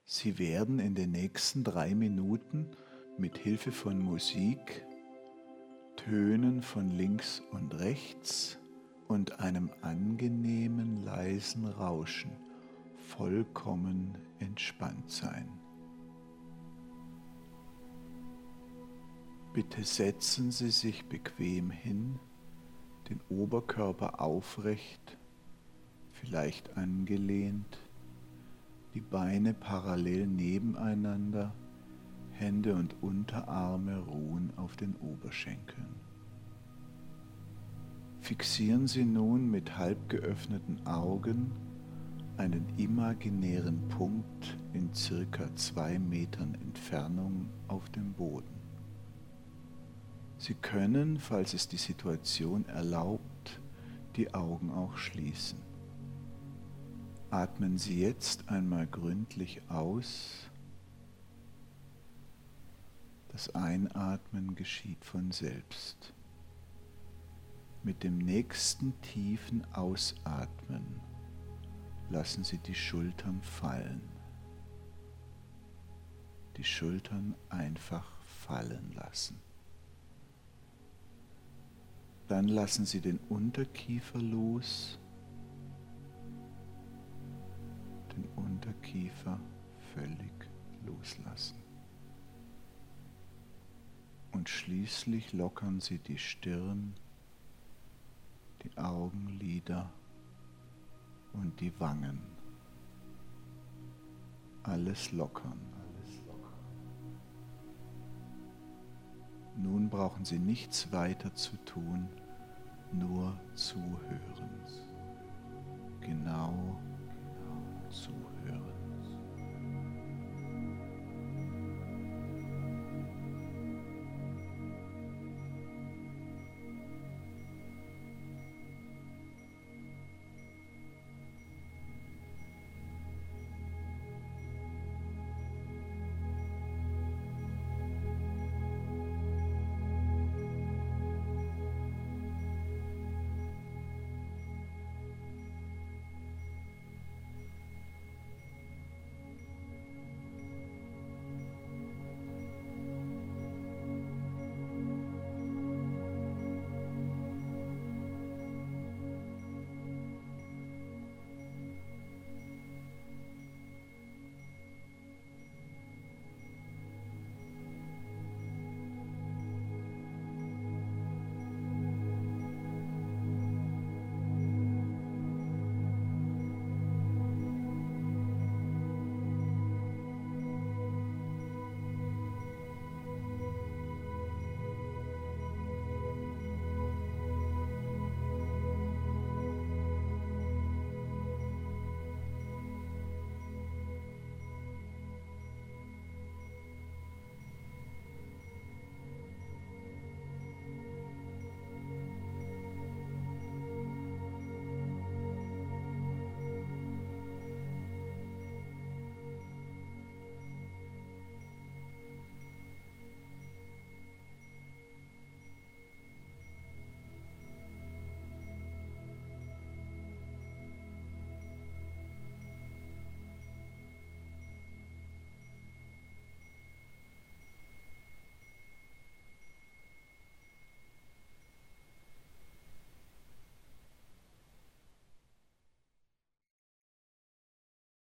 Sie werden in den nächsten 3 Minuten mit Hilfe von Musik, Tönen von links und rechts und einem angenehmen, leisen Rauschen vollkommen entspannt sein. Bitte setzen Sie sich bequem hin, den Oberkörper aufrecht, vielleicht angelehnt, die Beine parallel nebeneinander, Hände und Unterarme ruhen auf den Oberschenkeln. Fixieren Sie nun mit halb geöffneten Augen einen imaginären Punkt in circa 2 Metern Entfernung auf dem Boden. Sie können, falls es die Situation erlaubt, die Augen auch schließen. Atmen Sie jetzt einmal gründlich aus. Das Einatmen geschieht von selbst. Mit dem nächsten tiefen Ausatmen lassen Sie die Schultern fallen. Die Schultern einfach fallen lassen. Dann lassen Sie den Unterkiefer los, den Unterkiefer völlig loslassen. Und schließlich lockern Sie die Stirn, die Augenlider und die Wangen. Alles lockern. Nun brauchen Sie nichts weiter zu tun, nur zuhören. Genau zuhören.